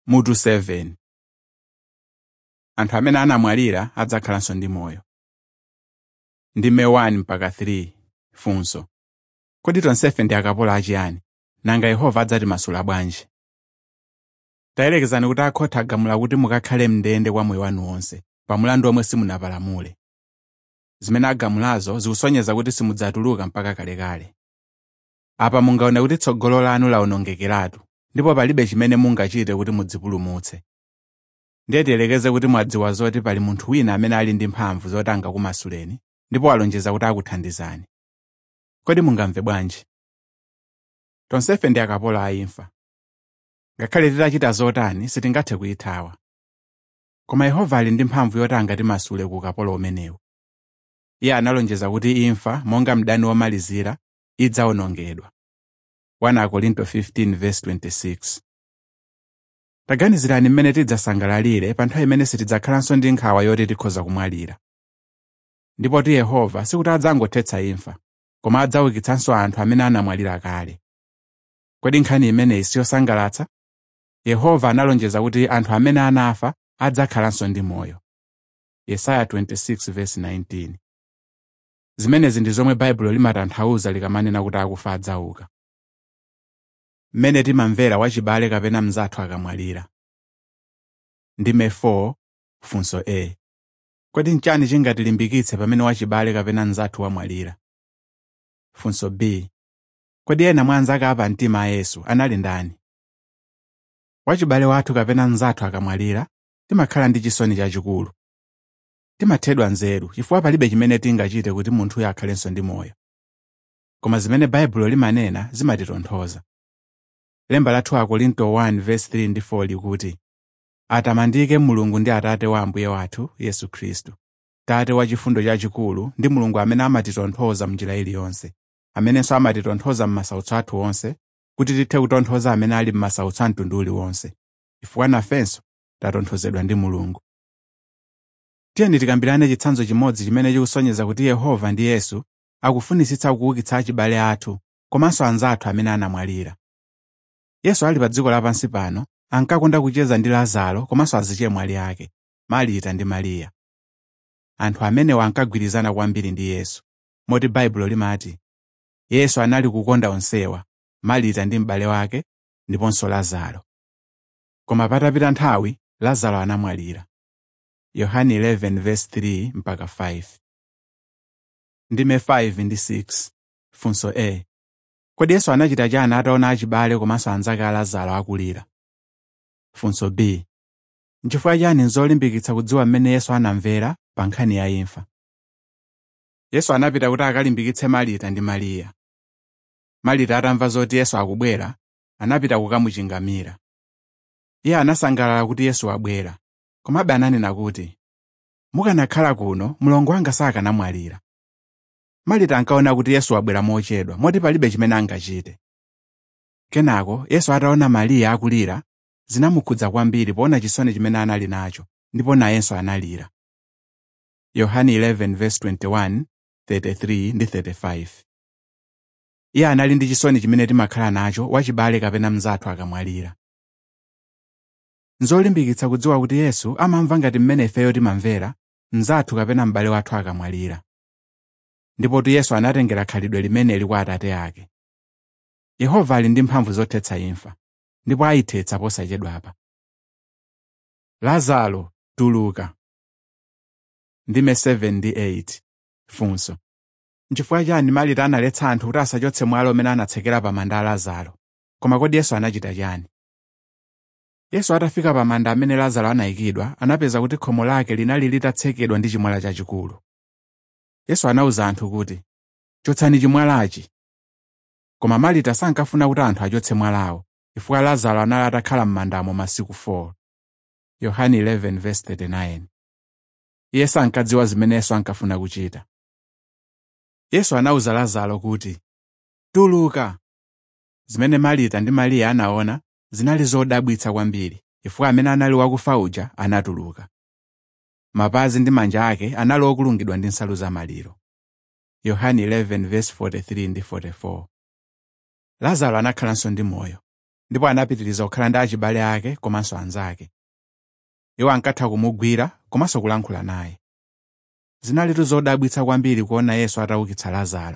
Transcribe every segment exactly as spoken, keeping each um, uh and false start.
Mutu seven. Anthu amene anamwalira adzakhalanso ndi moyo. Ndime one mpaka three. Funso: kodi tonsefe ndi akapolo achiyani? Nanga Yehova adzatimasula bwanji? Tayerekezani kuti akhotha agamula kuti mukakhale mndende kwa moyo wanu wonse, pamulandu omwe simunapalamule. Zimene agamulazo zikusonyeza kuti simudzatuluka mpaka kalekale. Apa mungaone kuti tsogolo lanu lawonongekeratu, ndipo palibe chimene mungachite kuti mudzipulumutse. Ndiye tiyelekeze kuti mwadziwa zoti pali munthu wina amene ali ndi mphamvu zoti angakumasuleni, ndipo walonjeza kuti akuthandizani. Kodi mungamve bwanji? Tonsefe ndi akapolo a imfa. Ngakhale titachita zotani sitingathe kuyithawa. Koma Yehova ali ndi mphamvu yoti angatimasule ku ukapolo umenewu. Iye analonjeza kuti imfa, monga mdani womalizira, idzawonongedwa. one Korinto fifteen verse twenty-six. Taganizirani mmene tidzasangalalire pa nthawi imene sitidzakhalanso ndi nkhawa yoti tikhoza kumwalira. Ndipo ti Yehova sikuti adzangothetsa imfa, koma adzaukitsanso anthu amene anamwalira kale. Kodi nkhani imeneyi siyosangalatsa? Yehova analonjeza kuti anthu amene anafa adzakhalanso ndi moyo. Yesaya twenty-six verse nineteen. Zimenezi ndi zomwe Baibulo limatanthauza likamanena kuti akufa adzauka. Mmene timamvera wachibale kapena mnzathu akamwalira. Ndime four. Funso A. Kodi nchani chingatilimbikitse pamene wachibale kapena mnzathu wamwalira? Funso B. Kodi ena mwa anzake apa mtima a Yesu anali ndani? Wachibale wathu kapena mnzathu akamwalira, timakhala ndi chisoni chachikulu. Timathedwa nzeru chifukwa palibe chimene tingachite kuti munthuyo akhalenso ndi moyo. Koma zimene Baibulo limanena zimatitonthoza. Lemba la two Korinto one verse three ndi four likuti: atamandike Mulungu ndi Atate wa Ambuye wathu Yesu Khristu, Tate wa chifundo chachikulu ndi Mulungu amene amatitonthoza m'njira iliyonse, amenenso amatitonthoza m'masautso athu onse, kuti tithe kutonthoza amene ali m'masautso a mtundu uliwonse, chifukwa nafenso tatonthozedwa ndi Mulungu. Tiyeni tikambirane chitsanzo chimodzi chimene chikusonyeza kuti Yehova ndi Yesu akufunisitsa kuukitsa achibale athu komanso anzathu amene anamwalira. Yesu ali pa dziko lapansi pano ankakonda kucheza ndi Lazaro komanso azichemwali ake, Marita ndi Mariya. Anthu amenewa ankagwirizana kwambiri ndi Yesu, moti Baibulo limati Yesu anali kukonda onsewa, Marita ndi m'bale wake ndiponso Lazaro. Koma patapita nthawi Lazaro anamwalira. Yohane eleven verse three mpaka five. Ndime five ndi six. Funso A. Kodi Yesu anachita chani ataona achibale komanso anzake a Lazaro akulira? Funso B. N'chifukwa chani nzolimbikitsa kudziwa mmene Yesu anamvera pa nkhani ya imfa? Yesu anapita kuti akalimbikitse Marita ndi Mariya. Marita atamva zoti Yesu akubwera, anapita kukamuchingamira. Iye anasangalala kuti Yesu abwera, komabe ananena kuti, mukanakhala kuno mlongo wanga sakanamwalira. Marita ankaona kuti Yesu abwera mochedwa, moti palibe chimene angachite. Kenako Yesu ataona Mariya akulira, zinamukhudza kwambiri poona chisoni chimene anali nacho, ndipo nayenso analira. Yohane eleven verse twenty-one, thirty-three ndi thirty-five. Iye anali ndi chisoni chimene timakhala nacho wachibale kapena mnzathu akamwalira. Nzolimbikitsa kudziwa kuti Yesu amamva ngati mmene ifeyo timamvera mnzathu kapena m'bale wathu akamwalira. Ndipo Yesu anatengera khalidwe limeneli kwa Atate ake. Yehova ali ndi mphamvu zothetsa imfa, ndipo ayithetsa posachedwapa. Lazaro, tuluka. Ndime seven ndi eight. Funso: n'chifukwa chani Marita analetsa anthu kuti asachotse mwala umene anatsekera pa manda a Lazaro, koma kodi Yesu anachita chani? Yesu atafika pa manda amene Lazaro anayikidwa, anapeza kuti khomo lake linali litatsekedwa ndi chimwala chachikulu. Yesu anawuza anthu kuti, chotsani chimwalachi. Koma Marita sankafuna kuti anthu achotse mwalawo, chifukwa Lazaro anali atakhala m'mandamo masiku four. Yohane eleven verse thirty-nine. Iye sankadziwa zimene Yesu ankafuna kuchita. Yesu anawuza Lazaro kuti, tuluka. Zimene Marita ndi Mariya anaona zinali zodabwitsa kwambiri, chifukwa amene anali wakufa uja anatuluka. Mapazi ndi manja ake anali okulungidwa ndi nsalu za maliro. Yohane eleven verse forty-three ndi forty-four. Lazaro anakhalanso ndi moyo, ndipo anapitiriza kukhala ndi achibale ake komanso anzake. Iwo ankatha kumugwira komanso kulankhula naye. Zinalitu zodabwitsa kwambiri kuona Yesu ataukitsa Lazaro.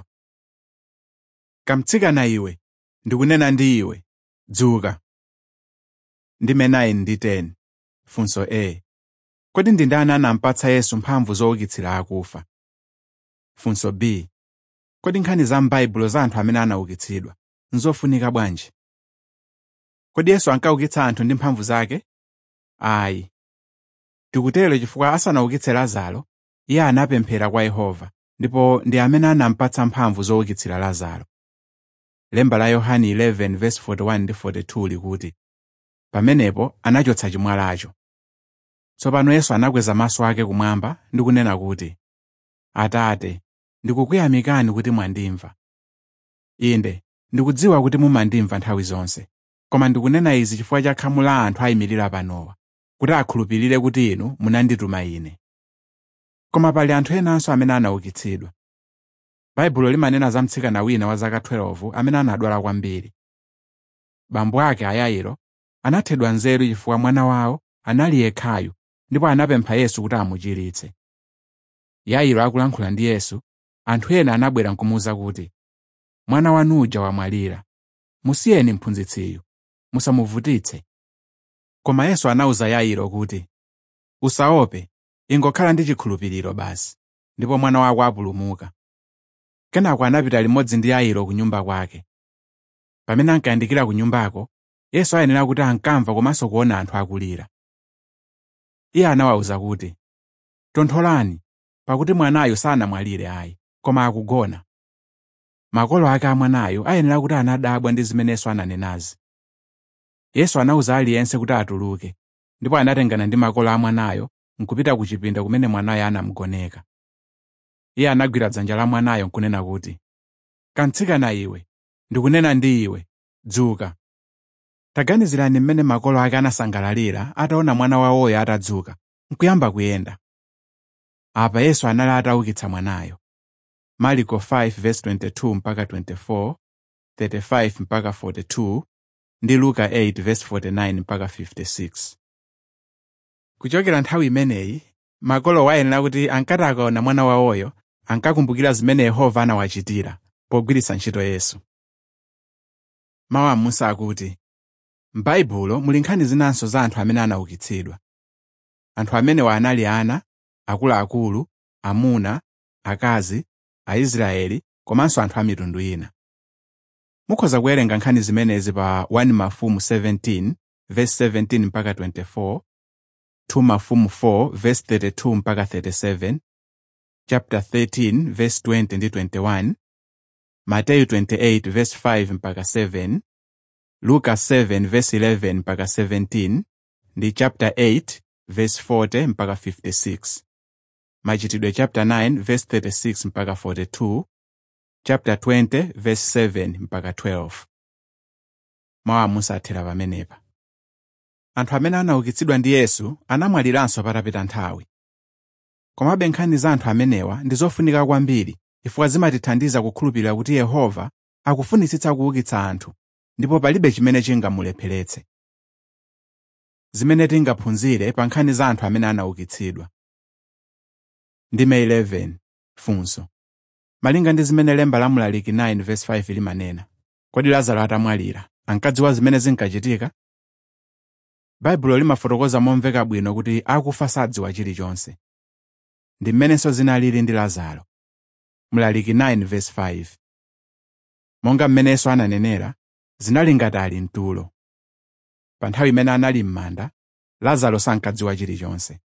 Kamtsikana iwe, ndikunena ndi iwe, dzuka. Ndime nine ndi ten. Funso A. Kodi ndi ndani anampatsa Yesu mphamvu zoukitsira akufa? Funso B. Kodi nkhani za m'Baibulo za anthu amene anaukitsidwa nzofunika bwanji? Kodi Yesu ankaukitsa anthu ndi mphamvu zake? Ayi. Tikutero chifukwa asanaukitse Lazaro, iye anapemphera kwa Yehova, ndipo ndi amene anampatsa mphamvu zoukitsira Lazaro. Lemba la Yohane eleven verse forty-one ndi forty-two likuti, pamenepo anachotsa chimwalacho. Tsopano Yesu anakweza maso ake kumwamba ndi kunena kuti, Atate, ndikukuyamikani kuti mwandimva. Inde, ndikudziwa kuti mumandimva nthawi zonse, koma ndikunena izi chifukwa cha khamu la anthu ayimirira panowa, kuti akhulupirire kuti inu munandituma ine. Koma pali anthu enanso amene anaukitsidwa. Baibulo limanena za mtsikana wina wa zaka twelve amene anadwala kwambiri. Bambo ake Yairo anathedwa nzeru chifukwa mwana wawo anali yekhayo, ndipo anapempha Yesu kuti amuchiritse. Yairo akulankhula ndi Yesu, anthu ena anabwera nkumuwuza kuti, mwana wanu uja wamwalira, musiyeni mphunzitsiyu, musamuvutitse. Koma Yesu anawuza Yairo kuti, usaope, ingokhala ndi chikhulupiriro basi, ndipo mwana wako apulumuka. Kenako anapita limodzi ndi Yairo ku nyumba kwake. Pamene ankayandikira ku nyumbako, Yesu ayenera kuti ankamva komanso kuona anthu akulira. Iye anawawuza kuti, tontholani, pakuti mwanayo sanamwalire ayi, koma akugona. Makolo ake a mwanayo ayenera kuti anadabwa ndi zimene Yesu ananenazi. Yesu anawuza aliyense kuti atuluke, ndipo anatengana ndi makolo a mwanayo nkupita ku chipinda kumene mwanayo anamugoneka. Iye anagwira dzanja la mwanayo nkunena kuti, kamtsikana iwe, ndikunena ndi iwe, dzuka. Taganizirani mmene makolo ake anasangalalira ataona mwana wawoyo atadzuka, nkuyamba kuyenda. Apa Yesu anali ataukitsa mwanayo. Marko five verse twenty-two mpaka twenty-four, thirty-five mpaka forty-two, ndi Luka eight verse forty-nine mpaka fifty-six. Kuchokera nthawi imeneyi, makolo wayenera kuti ankati akaona mwana wawoyo, ankakumbukira zimene Yehova anawachitira pogwiritsa ntchito Yesu. Mawu a Musa akuti, m'Baibulo muli nkhani zinanso za anthu amene anaukitsidwa. Anthu amenewa anali ana, akuluakulu, amuna, akazi, Aisraeli, komanso anthu a mitundu ina. Mukhoza kuwerenga nkhani zimenezi pa one Mafumu seventeen verse seventeen mpaka twenty-four, two Mafumu four verse thirty-two mpaka thirty-seven, chapter thirteen verse twenty ndi twenty-one, Mateyu twenty-eight verse five mpaka seven, Luka seven verse eleven mpaka seventeen, ndi chapter eight verse forty mpaka fifty-six, Machitidwe chapter nine verse thirty-six mpaka forty-two, chapter twenty verse seven mpaka twelve. Mawu a Musa athera pamenepa. Anthu amene anaukitsidwa ndi Yesu anamwaliranso patapita nthawi. Komabe nkhani za anthu amenewa ndi zofunika kwambiri chifukwa zimatithandiza kukhulupirira kuti Yehova akufunitsitsa kuukitsa anthu, ndipo palibe chimene chingamulepheretse. Zimene tingaphunzire pa nkhani za anthu amene anaukitsidwa. Ndime eleven. Funso. Malinga ndi zimene lemba la Mlaliki nine verse five limanena, kodi Lazaro atamwalira ankadziwa zimene zinkachitika? Baibulo limafotokoza momveka bwino kuti akufa sadziwa chilichonse. Ndi mmenenso zinalili ndi Lazaro. Mlaliki nine verse five. Monga mmenenso ananenera, zinali ngati ali mtulo. Pa nthawi imene anali m'manda, Lazaro sankadziwa chilichonse.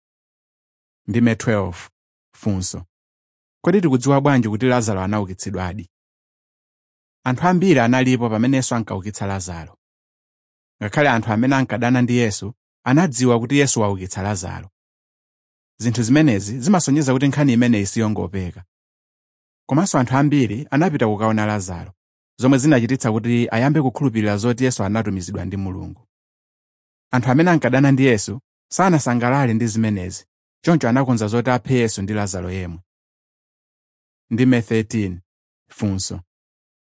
Ndime twelve. Funso. Kodi tikudziwa bwanji kuti Lazaro anaukitsidwadi? Anthu ambiri analipo pamene Yesu ankaukitsa Lazaro. Ngakhale anthu amene ankadana ndi Yesu anadziwa kuti Yesu waukitsa Lazaro. Zinthu zimenezi zimasonyeza kuti nkhani imeneyi siyongopeka. Komanso anthu ambiri anapita kukaona Lazaro, zomwe zinachititsa kuti ayambe kukhulupirira zoti Yesu anatumizidwa ndi Mulungu. Anthu amene ankadana ndi Yesu sanasangalale ndi zimenezi, choncho anakonza zoti aphe Yesu ndi Lazaro yemwe. Ndime thirteen. Funso.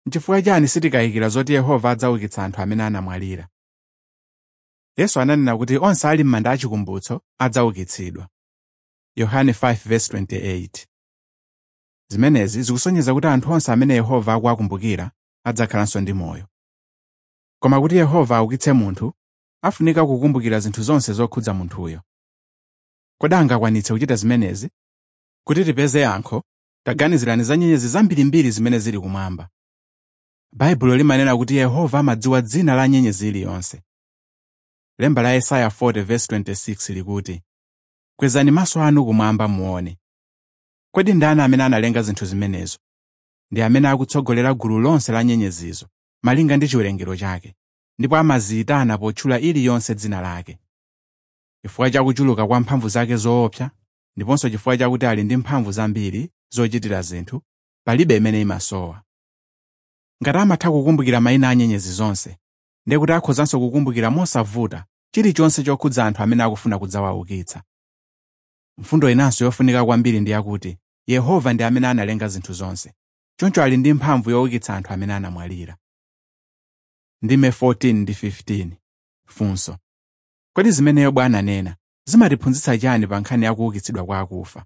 N'chifukwa chani sitikayikira zoti Yehova adzaukitsa anthu amene anamwalira? Yesu ananena kuti onse ali m'manda achikumbutso adzaukitsidwa. Yohane five verse twenty-eight. Zimenezi zikusonyeza kuti anthu onse amene Yehova akuwakumbukira adzakhalanso ndi moyo. Koma kuti Yehova aukitse munthu, afunika kukumbukira zinthu zonse zokhudza munthuyo. Kodi angakwanitse kuchita zimenezi? Kuti tipeze yankho, taganizirani za nyenyezi zambirimbiri zimene zili kumwamba. Baibulo limanena kuti Yehova amadziwa dzina la nyenyezi iliyonse. Lemba la Yesaya forty verse twenty-six likuti, kwezani maso anu kumwamba muone. Kodi ndani amene analenga zinthu zimenezo? Ndi amene akutsogolera gulu lonse la nyenyezizo, malinga ndi chiwerengero chake, ndipo amaziyitana potchula iliyonse dzina lake. Chifukwa cha kuchuluka kwa mphamvu zake zoopsa, ndiponso chifukwa chakuti ali ndi mphamvu zambiri zochitira zinthu, palibe imene imasowa. Ngati amatha kukumbukira mayina a nyenyezi zonse, ndiye kuti akhozanso kukumbukira mosavuta chilichonse chokhudza anthu amene akufuna kudzawaukitsa. Mfundo inanso yofunika kwambiri ndi yakuti Yehova ndi amene analenga zinthu zonse, choncho ali ndi mphamvu youkitsa anthu amene anamwalira. Ndime fourteen ndi fifteen. Funso: kodi zimene Yobu ananena zimatiphunzitsa chani pa nkhani ya kuukitsidwa kwa akufa?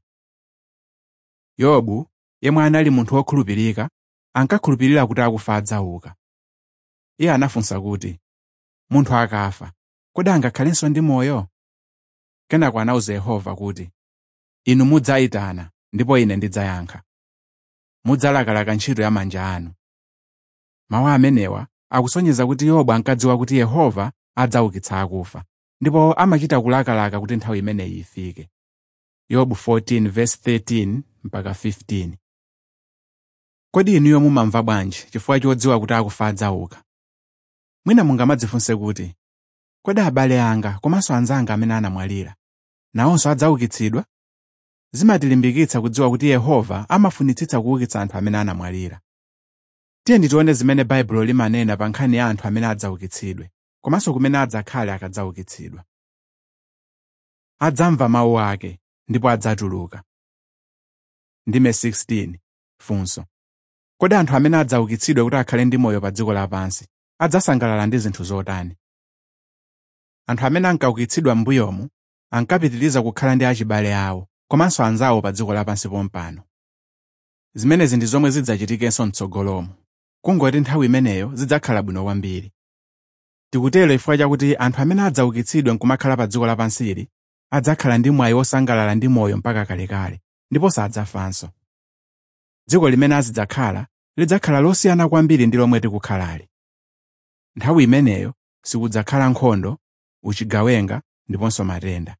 Yobu, yemwe anali munthu wokhulupirika, ankakhulupirira kuti akufa adzauka. Iye anafunsa kuti, munthu akafa, kodi angakhalenso ndi moyo? Kenako anawuza Yehova kuti, inu mudzayitana ndipo ine ndidzayankha. Mudzalakalaka ntchito ya manja anu. Mawu amenewa akusonyeza kuti Yobu ankadziwa kuti Yehova adzaukitsa akufa, ndipo amachita kulakalaka kuti nthawi imeneyi ifike. Yobu fourteen verse thirteen mpaka fifteen. Kodi inuyo mumamva bwanji chifukwa chodziwa kuti akufa adzauka? Mwina mungamadzifunse kuti, kodi abale anga komanso anzanga amene anamwalira nawonso adzaukitsidwa? Zimatilimbikitsa kudziwa kuti Yehova amafunitsitsa kuukitsa anthu amene anamwalira. Tiyeni tione zimene Baibulo limanena pa nkhani ya anthu amene adzaukitsidwe, komanso kumene adzakhale akadzaukitsidwa. Adzamva mawu ake ndipo adzatuluka. Ndime sixteen. Funso: kodi anthu amene adzaukitsidwe kuti akhale ndi moyo pa dziko lapansi adzasangalala ndi zinthu zotani? Anthu amene ankaukitsidwa m'mbuyomu ankapitiriza kukhala ndi achibale awo komanso anzawo pa dziko lapansi pompano. Zimenezi ndi zomwe zidzachitikenso m'tsogolomo, kungoti nthawi imeneyo zidzakhala bwino kwambiri. Tikutero chifukwa chakuti anthu amene adzaukitsidwe nkumakhala pa dziko lapansili adzakhala ndi mwayi wosangalala ndi moyo mpaka kalekale, ndipo sadzafanso. Dziko limene azidzakhala lidzakhala losiyana kwambiri ndi lomwe tikukhalali. Nthawi imeneyo sikudzakhala nkhondo, uchigawenga ndiponso matenda.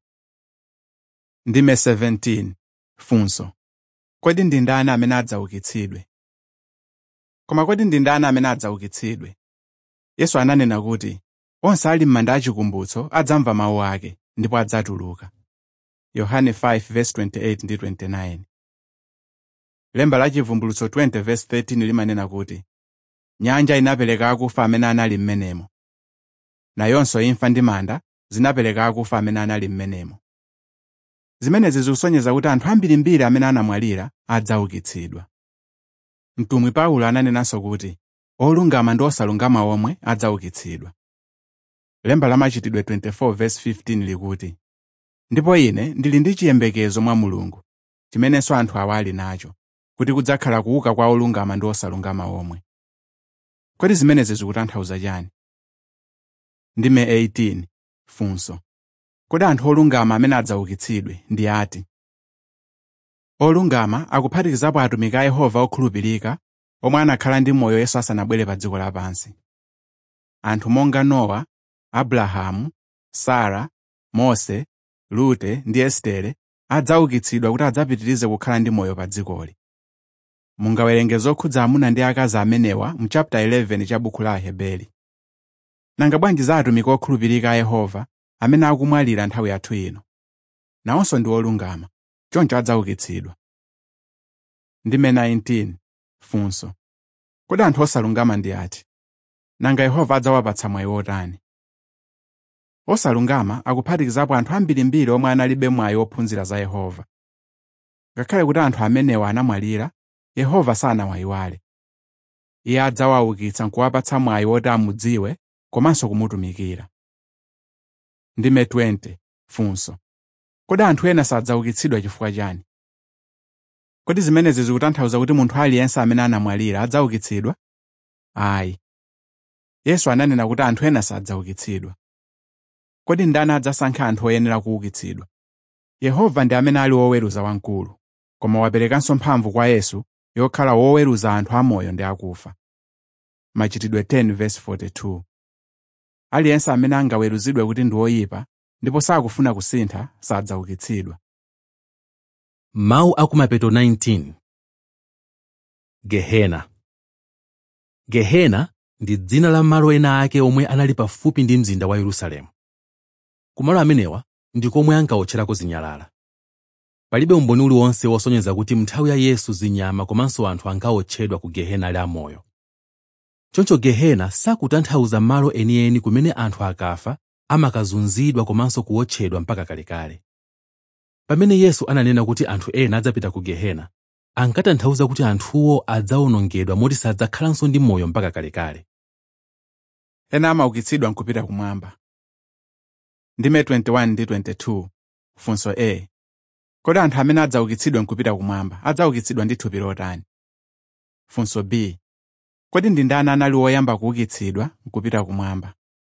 Ndime seventeen. Funso: kodi ndi ndani amene adzaukitsidwe? Koma kodi ndi ndani amene adzaukitsidwe? Yesu ananena kuti onse ali m'manda achikumbutso adzamva mawu ake ndipo adzatuluka. Yohane five verse twenty-eight ndi twenty-nine. Lemba la Chivumbulutso twenty verse thirteen limanena kuti nyanja inapereka akufa amene anali m'menemo, nayonso imfa ndi manda zinapereka akufa amene anali m'menemo. Zimenezi zikusonyeza kuti anthu ambirimbiri amene anamwalira adzaukitsidwa. Mtumwi Paulo ananenanso kuti olungama ndi osalungama omwe adzaukitsidwa. Lemba la Machitidwe twenty-four verse fifteen likuti, ndipo ine ndili ndi chiyembekezo mwa Mulungu, chimenenso anthu awa ali nacho, kuti kudzakhala kuuka kwa olungama ndi osalungama omwe. Kodi zimenezi zikutanthauza chani? Ndime eighteen. Funso: kodi anthu olungama amene adzaukitsidwe ndi ati? Olungama akuphatikizapo atumiki a Yehova okhulupirika omwe anakhala ndi moyo Yesu asanabwere pa dziko lapansi. Anthu monga Nowa, Abrahamu, Sara, Mose, Rute ndi Estere adzaukitsidwa kuti adzapitirize kukhala ndi moyo pa dzikoli. Mungawerenge zokhudza amuna ndi akazi amenewa mu chapter eleven cha buku la Aheberi. Nanga bwanji za atumiki okhulupirika a Yehova amene akumwalira nthawi yathu ino? Nawonso ndi olungama, choncho adzaukitsidwa. Ndime nineteen. Funso: kodi anthu osalungama ndi ati? Nanga Yehova adzawapatsa mwayi wotani? Osalungama akuphatikizapo anthu ambirimbiri omwe analibe mwayi wophunzira za Yehova. Ngakhale kuti anthu amenewa anamwalira, Yehova sanawayiwale. Iye adzawaukitsa nkuwapatsa mwayi woti amudziwe komanso kumutumikira. Ndime twenty. Funso. Kodi anthu ena sadzaukitsidwa chifukwa chani? Kodi zimenezi zikutanthauza kuti munthu aliyense amene anamwalira adzaukitsidwa? Ayi. Yesu ananena kuti anthu ena sadzaukitsidwa. Kodi ndani adzasankha anthu oyenera kuukitsidwa? Yehova ndi amene ali woweruza wamkulu, koma waperekanso mphamvu kwa Yesu yokhala woweruza anthu amoyo ndi akufa. Machitidwe ten verse forty-two. Aliyense amene angaweruzidwe kuti ndi woyipa ndipo sakufuna kusintha sadzaukitsidwa. Mawu akumapeto nineteen. Gehena. Gehena ndi dzina la malo ena ake omwe anali pafupi ndi mzinda wa Yerusalemu. Kumalo amenewa ndi komwe ankawotcherako zinyalala. Palibe umboni uliwonse wosonyeza kuti mnthawi ya Yesu zinyama komanso anthu ankawotchedwa ku Gehena la moyo. Choncho Gehena sakutanthauza malo enieni kumene anthu akafa amakazunzidwa komanso kuwotchedwa mpaka kalekale. Pamene Yesu ananena kuti anthu ena adzapita ku Gehena, ankatanthauza kuti anthuwo adzawonongedwa moti sadzakhalanso ndi moyo mpaka kalekale. Ena amaukitsidwa nkupita kumwamba. Ndime twenty-one ndi twenty-two. Funso A. Kodi anthu amene adzaukitsidwa nkupita kumwamba adzaukitsidwa ndi thupi lotani? Funso B. Kodi ndi ndani anali woyamba kuukitsidwa nkupita kumwamba?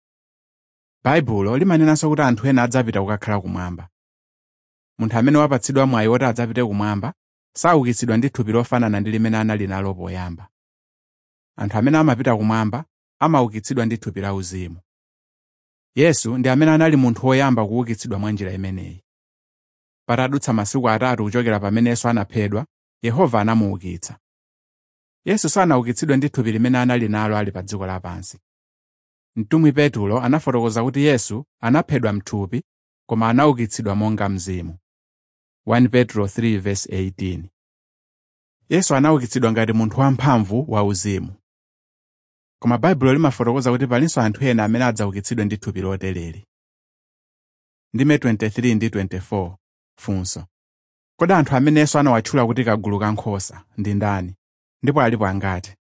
Baibulo limanenanso kuti anthu ena adzapita kukakhala kumwamba. Munthu amene wapatsidwa mwayi woti adzapite kumwamba saukitsidwa ndi thupi lofanana ndi limene anali nalo poyamba. Anthu amene amapita kumwamba amaukitsidwa ndi thupi la uzimu. Yesu ndi amene anali munthu woyamba kuukitsidwa mwa njira imeneyi. Patadutsa masiku atatu kuchokera pamene Yesu anaphedwa, Yehova anamuukitsa. Yesu sanaukitsidwe ndi thupi limene anali nalo ali pa dziko lapansi. Mtumwi Petulo anafotokoza kuti Yesu anaphedwa mthupi koma anaukitsidwa monga mzimu. First Peter three verse eighteen. Yesu anaukitsidwa ngati munthu wamphamvu wa uzimu. Koma Baibulo limafotokoza kuti palinso anthu ena amene adzaukitsidwe ndi thupi lotereri. Ndime twenty-three ndi twenty-four. Funso. Kodi anthu amene Yesu anawatchula kuti kagulu ka nkhosa ndi ndani? Ndipo alipo angati?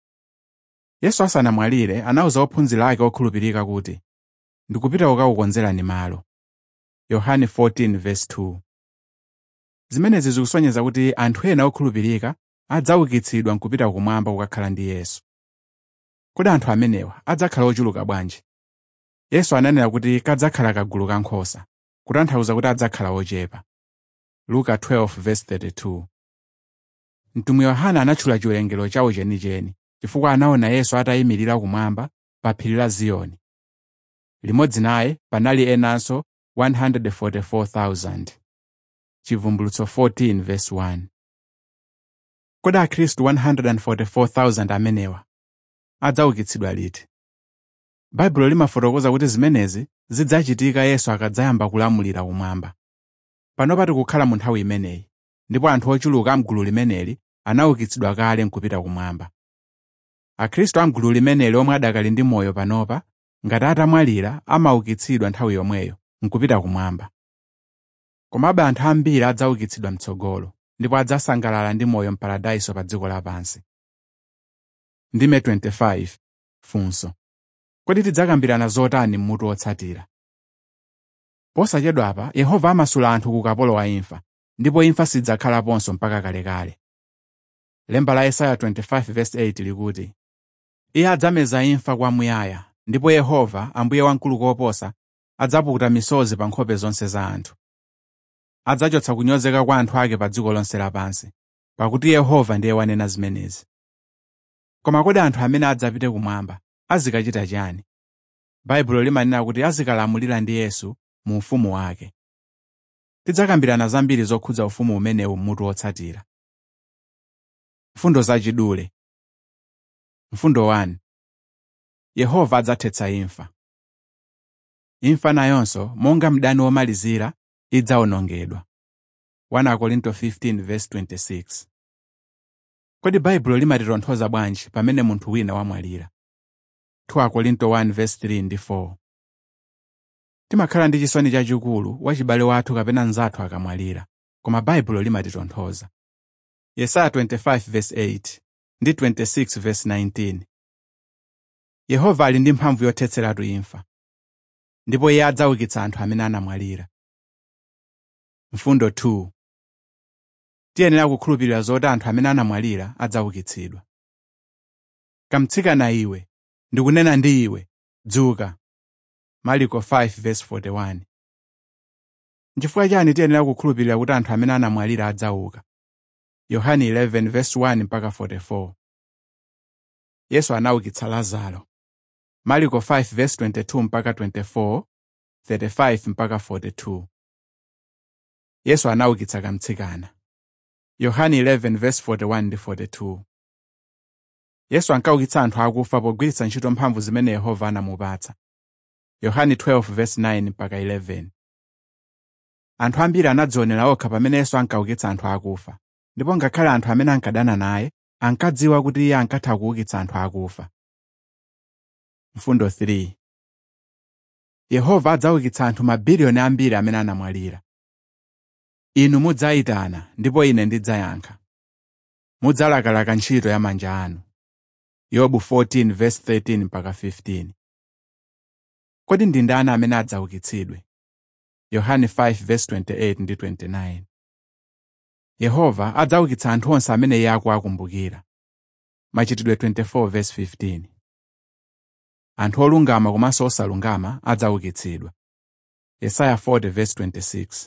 Yesu asanamwalire anawuza ophunzira ake okhulupirika kuti, ndikupita kukaukonzerani malo. Yohane fourteen verse two. Zimenezi zikusonyeza kuti anthu ena okhulupirika adzaukitsidwa nkupita kumwamba kukakhala ndi Yesu. Kodi anthu amenewa adzakhala ochuluka bwanji? Yesu ananena kuti kadzakhala kagulu ka nkhosa, kutanthauza kuti adzakhala ochepa. Luka twelve verse thirty-two. Mtumwi Yohana anatchula chiwerengero chawo chenicheni chifukwa anaona Yesu atayimirira kumwamba pa phiri la Ziyoni. Limodzi naye panali enanso one hundred forty-four thousand. Chivumbulutso fourteen verse one. Kodi Akhristu one hundred forty-four thousand amenewa adzaukitsidwa liti? Baibulo limafotokoza kuti zimenezi zidzachitika Yesu akadzayamba kulamulira kumwamba. Panopa tikukhala mu nthawi imeneyi, ndipo anthu ochuluka amgulu limeneli anaukitsidwa kale nkupita kumwamba. Akhristu amgulu limeneli omwe adakali ndi moyo panopa, ngati atamwalira amaukitsidwa nthawi yomweyo nkupita kumwamba. Komabe anthu ambiri adzaukitsidwa mtsogolo, ndipo adzasangalala ndi moyo mparadiso pa dziko lapansi. Ndime twenty-five. Funso. Kodi tidzakambirana zotani mmutu wotsatira? Posachedwa apa, Yehova amasula anthu ku ukapolo wa imfa, ndipo imfa sidzakhalaponso mpaka kalekale. Lemba la Yesaya twenty-five verse eight likuti, Iye adzameza imfa kwamuyaya, ndipo Yehova, Ambuye wamkulu koposa, adzapukuta misozi pa nkhope zonse za anthu. Adzachotsa kunyozeka kwa anthu ake pa dziko lonse lapansi, pakuti Yehova ndiye wanena zimenezi. Koma kodi anthu amene adzapite kumwamba azikachita chiyani? Baibulo limanena kuti azikalamulira ndi Yesu mu ufumu wake. Tidzakambirana zambiri zokhudza ufumu umenewu mmutu wotsatira. Mfundo zachidule. Mfundo one. Yehova adzathetsa imfa. Imfa nayonso, monga mdani womalizira, idzawonongedwa. First Korinto fifteen verse twenty-six. Kodi Baibulo limatitonthoza bwanji pamene munthu wina wamwalira? Second Korinto one verse three ndi four. Timakhala ndi chisoni chachikulu wachibale wathu kapena nzathu akamwalira, koma Baibulo limatitonthoza. Yesaya twenty-five verse eight. ndi twenty-six verse nineteen. Yehova ali ndi mphamvu yothetseratu imfa, ndipo iye adzaukitsa anthu amene anamwalira. Mfundo two. Tiyenera kukhulupirira zoti anthu amene anamwalira adzaukitsidwa. Kamtsikana iwe, ndikunena ndi iwe, dzuka. Marko five verse forty-one. N'chifukwa chani tiyenera kukhulupirira kuti anthu amene anamwalira adzauka? Yohane eleven verse one mpaka forty-four. Yesu anaukitsa Lazaro. Marko five verse twenty-two mpaka twenty-four, thirty-five mpaka forty-two. Yesu anaukitsa kamtsikana. Yohane eleven verse forty-one ndi forty-two. Yesu ankaukitsa anthu akufa pogwiritsa ntchito mphamvu zimene Yehova anamupatsa. Yohane twelve verse nine mpaka eleven. Anthu ambiri anadzionera okha pamene Yesu ankaukitsa anthu akufa, ndipo ngakhale anthu amene ankadana naye ankadziwa kuti iye ankatha kuukitsa anthu akufa. Mfundo three. Yehova adzaukitsa anthu mabiliyoni ambiri amene anamwalira. Inu mudzayitana ndipo ine ndidzayankha. Mudzalakalaka ntchito ya manja anu. Yobu fourteen verse thirteen mpaka fifteen. Kodi ndi ndani amene adzaukitsidwe? Yohane five verse twenty-eight ndi twenty-nine. Yehova adzaukitsa anthu onse amene iye akuwakumbukira. Machitidwe twenty-four verse fifteen. Anthu olungama komanso osalungama adzaukitsidwa. Yesaya forty verse twenty-six.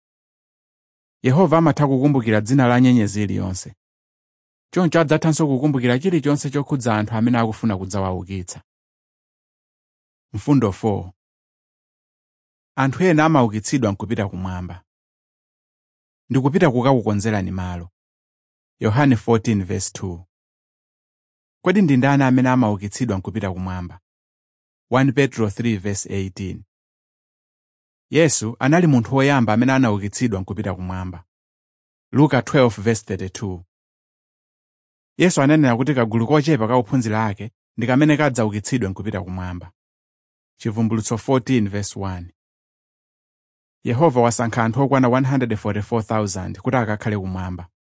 Yehova amatha kukumbukira dzina la nyenyezi iliyonse. Choncho adzathanso kukumbukira chilichonse chokhudza anthu amene akufuna kudzawaukitsa. Mfundo four. Anthu ena amaukitsidwa nkupita kumwamba. Ndikupita kukakukonzerani malo. Yohane fourteen verse two. Kodi ndi ndani amene amaukitsidwa nkupita kumwamba? First Petro three verse eighteen. Yesu anali munthu woyamba amene anaukitsidwa nkupita kumwamba. Luka twelve verse thirty-two. Yesu ananena kuti kagulu kochepa ka ophunzira ake ndi kamene kadzaukitsidwe nkupita kumwamba. Chivumbulutso fourteen verse one. Yehova wasankha anthu okwana one hundred forty-four thousand kuti akakhale kumwamba.